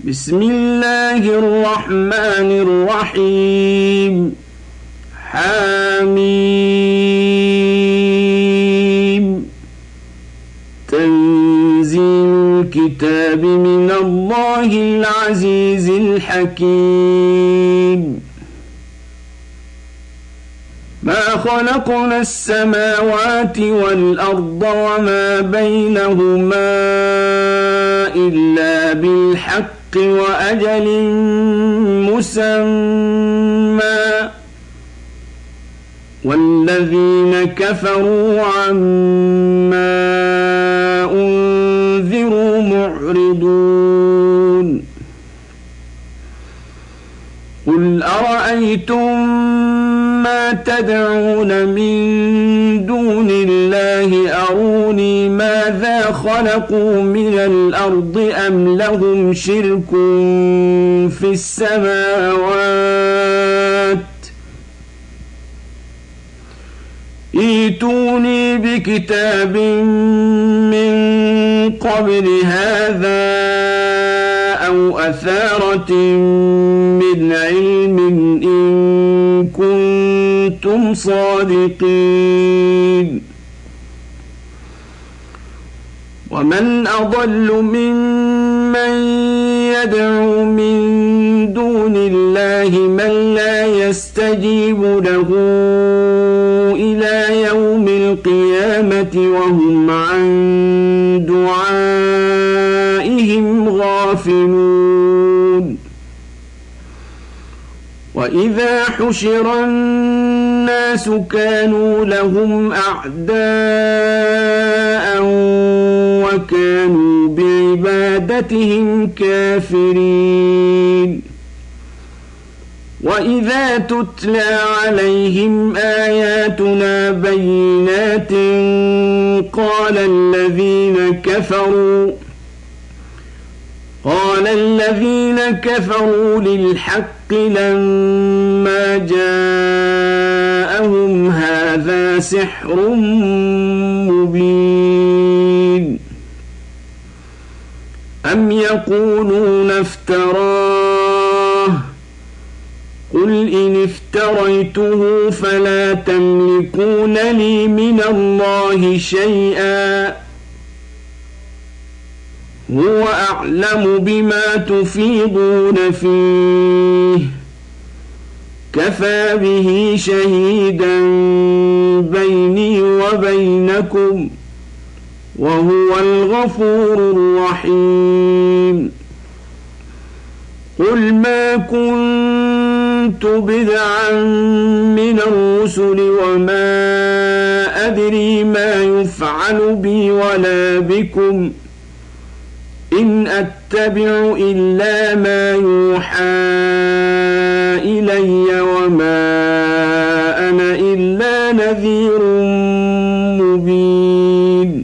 بسم الله الرحمن الرحيم حميم تنزيل الكتاب من الله العزيز الحكيم ما خلقنا السماوات والأرض وما بينهما إلا بالحق وأجل مسمى والذين كفروا عما أنذروا معرضون قل أرأيتم ما تدعون من دون الله أروني ماذا خلقوا من الأرض أم لهم شرك في السماوات ائتوني بكتاب من قبل هذا أو أثارة من علم إن كنتم صادقين ومن أضل ممن يدعو من دون الله من لا يستجيب له إلى يوم القيامة وهم عن دعائهم غافلون وإذا حشر الناس كانوا لهم أعداء وكانوا بعبادتهم كافرين وإذا تتلى عليهم آياتنا بينات قال الذين كفروا للحق لما جاءهم هذا سحر مبين أم يقولون افتراه قل إن افتريته فلا تملكون لي من الله شيئا هو أعلم بما تفيضون فيه كفى به شهيدا بيني وبينكم وهو الغفور الرحيم قل ما كنت بدعا من الرسل وما أدري ما يفعل بي ولا بكم إن أتبع إلا ما يوحى إلي وما أنا إلا نذير مبين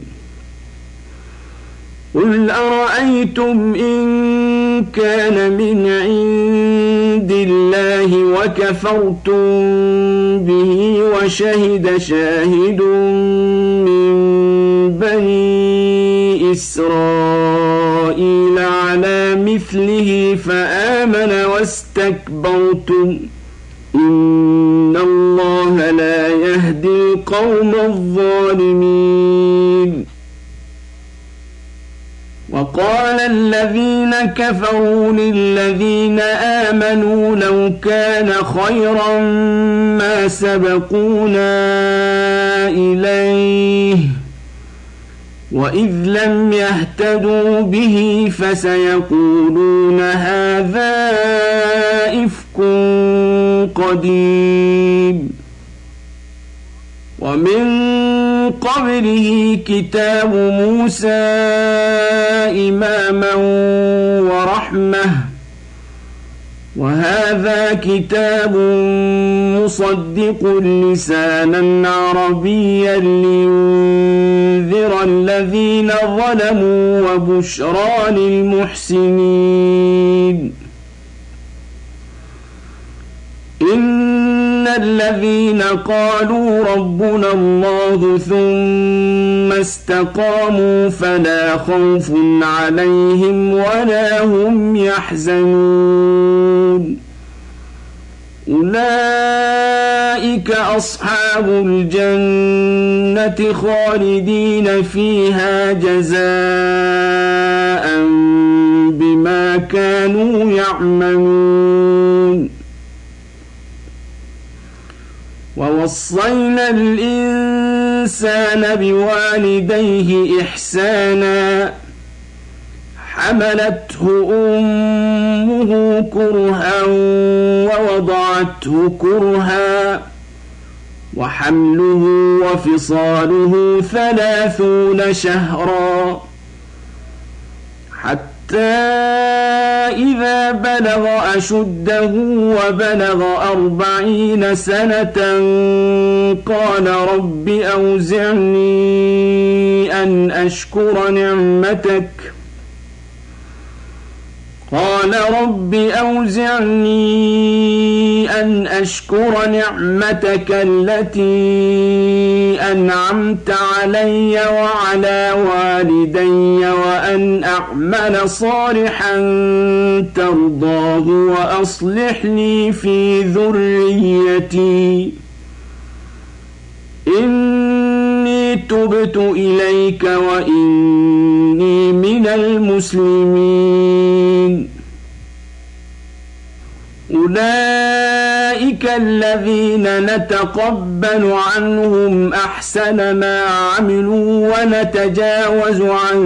قل أرأيتم إن كان من عند الله وكفرتم به وشهد شاهد من بني إسرائيل على مثله فآمن واستكبرتم إن الله لا يهدي القوم الظالمين وقال الذين كفروا للذين آمنوا لو كان خيرا ما سبقونا إليه وإذ لم يهتدوا به فسيقولون هذا إفك قديم ومن قبله كتاب موسى إماما ورحمة وهذا كتاب مصدق لسانا عربيا لينذر الذين ظلموا وبشرى للمحسنين إن الذين قالوا ربنا الله ثم استقاموا فلا خوف عليهم ولا هم يحزنون أولئك أصحاب الجنة خالدين فيها جزاء بما كانوا يعملون ووصينا الإنسان بوالديه إحسانا حملته أمه كرها ووضعته كرها وحمله وفصاله 30 شهرا حتى إذا بلغ أشده وبلغ 40 سنة قال رب أوزعني أن أشكر نعمتك التي أنعمت علي وعلى والدي وأن أعمل صالحا ترضاه وأصلح لي في ذريتي إني تبت إليك وإني من المسلمين أولئك الذين نتقبل عنهم أحسن ما عملوا ونتجاوز عن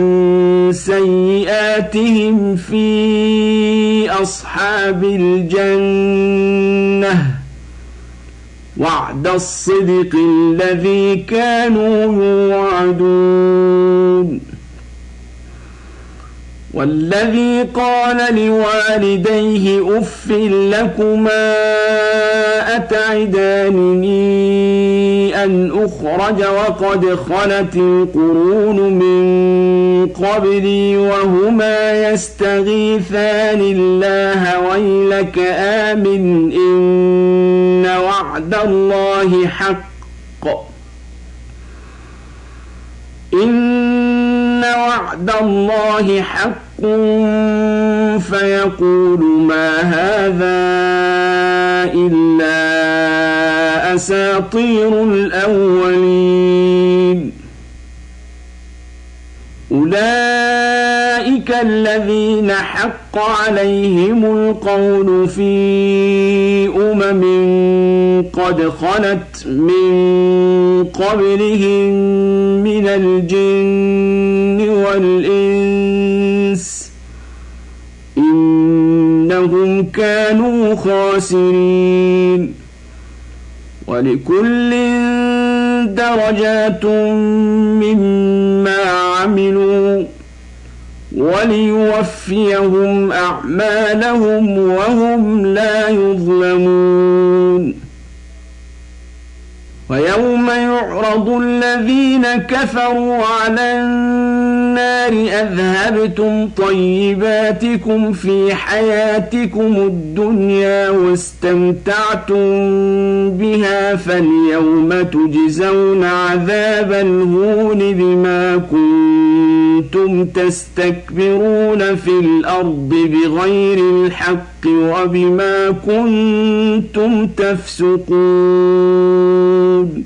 سيئاتهم في أصحاب الجنة وعد الصدق الذي كانوا يوعدون والذي قال لوالديه أف لكما أتعدانني أن أخرج وقد خلت القرون من قبلي وهما يستغيثان الله ويلك آمن إن وعد الله حق فيقول ما هذا إلا أساطير الأولين أولئك الذين حق عليهم القول في قد خلت من قبلهم من الجن والإنس إنهم كانوا خاسرين ولكل درجات مما عملوا وليوفيهم أعمالهم وهم لا يظلمون ويوم يعرض الذين كفروا على النار أذهبتم طيباتكم في حياتكم الدنيا واستمتعتم بها فاليوم تجزون عذاب الهون بما كنتم تستكبرون في الأرض بغير الحق وبما كنتم تفسقون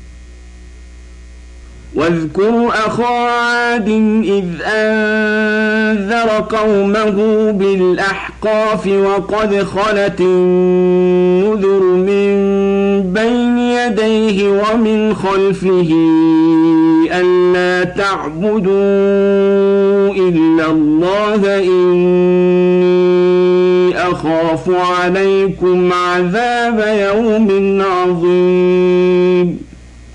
واذكر أخا عاد إذ أنذر قومه بالأحقاف وقد خلت النذر من بين يديه ومن خلفه ألا تعبدوا إلا الله إني أخاف عليكم عذاب يوم عظيم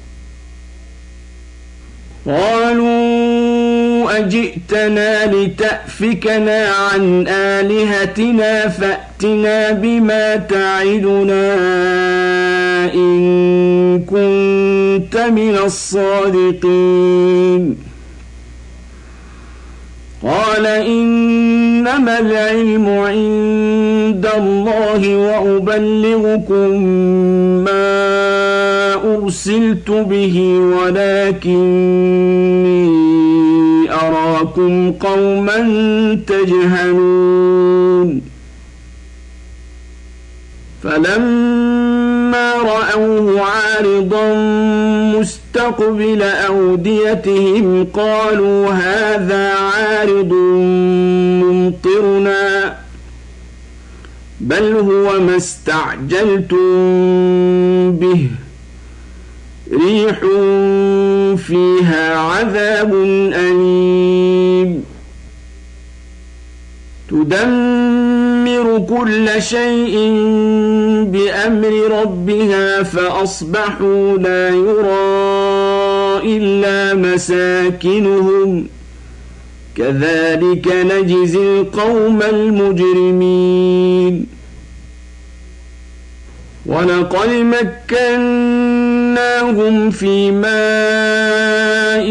قالوا أجئتنا لتأفكنا عن آلهتنا فأتنا بما تعدنا إن كنت من الصادقين قال إن إنما العلم عند الله وأبلغكم ما أرسلت به ولكني أراكم قوما تجهلون فلما رأوه عارضا مستقبل أوديتهم قالوا هذا عارض ممطرنا بل هو ما استعجلتم به ريح فيها عذاب أليم تدمر كل شيء بأمر ربها فأصبحوا لا يرى إلا مساكنهم كذلك نجزي القوم المجرمين ولقد مكناهم في ماء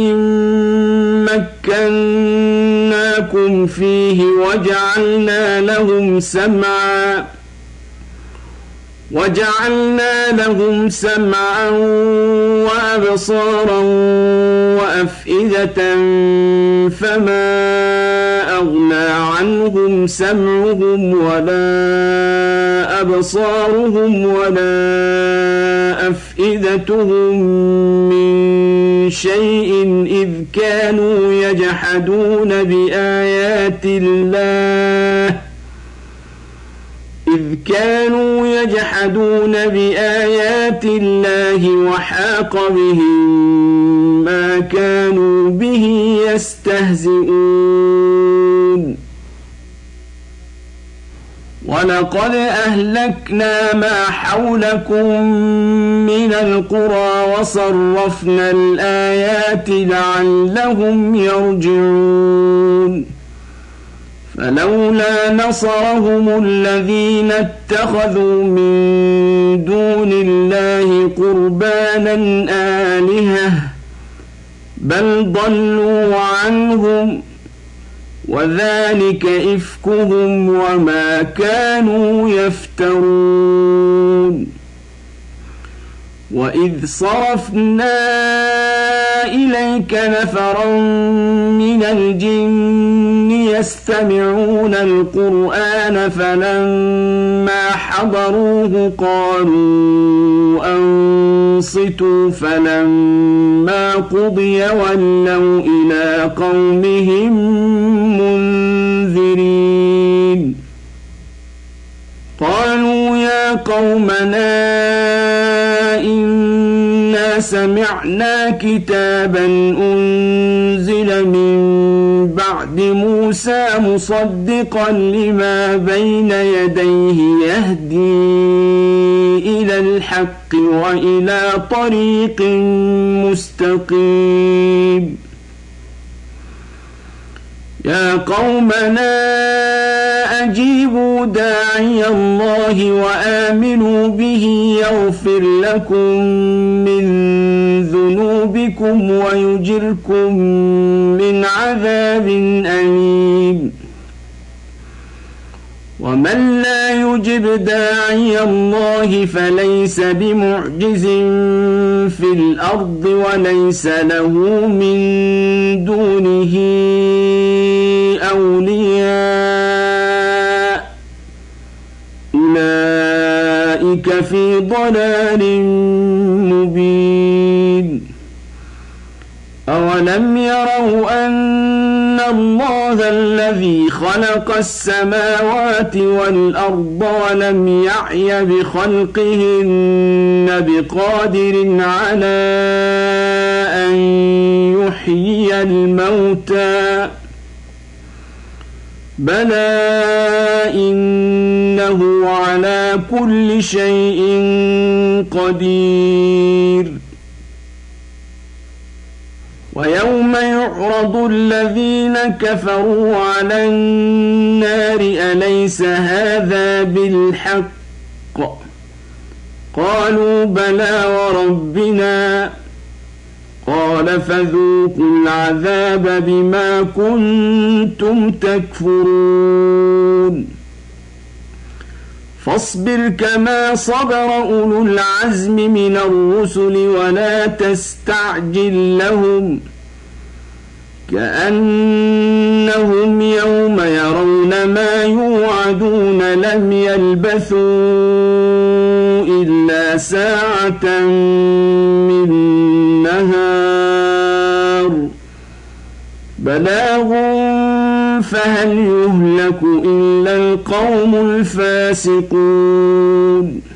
مكناكم فيه وجعلنا لهم سمعا وأبصارا وأفئدة فما أغنى عنهم سمعهم ولا أبصارهم ولا أفئدتهم من شيء إذ كانوا يجحدون بآيات الله وحاق بهم ما كانوا به يستهزئون ولقد أهلكنا ما حولكم من القرى وصرفنا الآيات لعلهم يرجعون فلولا نصرهم الذين اتخذوا من دون الله قربانا آلهة بل ضلوا عنهم وذلك إفكهم وما كانوا يفترون وإذ صرفنا إليك نفرا من الجن يستمعون القرآن فلما حضروه قالوا أنصتوا فلما قضي ولوا إلى قومهم منذرين قالوا يا قومنا إنا سمعنا كتابا أنزل من بعد موسى مصدقا لما بين يديه يهدي إلى الحق وإلى طريق مستقيم يا قومنا أجيبوا داعي الله وآمنوا به يغفر لكم من ذنوبكم ويجركم من عذاب أليم ومن لا يجب داعي الله فليس بمعجز في الأرض وليس له من دونه أولياء أولئك في ضلال مبين أولم يروا أن الله الذي خلق السماوات والأرض ولم يعي بخلقهن بقادر على أن يحيي الموتى بلى إنه على كل شيء قدير ويوم يعرض الذين كفروا على النار أليس هذا بالحق قالوا بلى وربنا قال فذوقوا العذاب بما كنتم تكفرون فاصبر كما صبر أولو العزم من الرسل ولا تستعجل لهم كأنهم يوم يرون ما يوعدون لم يلبثوا إلا ساعة من نهار بلاغ فهل يهلك إلا القوم الفاسقون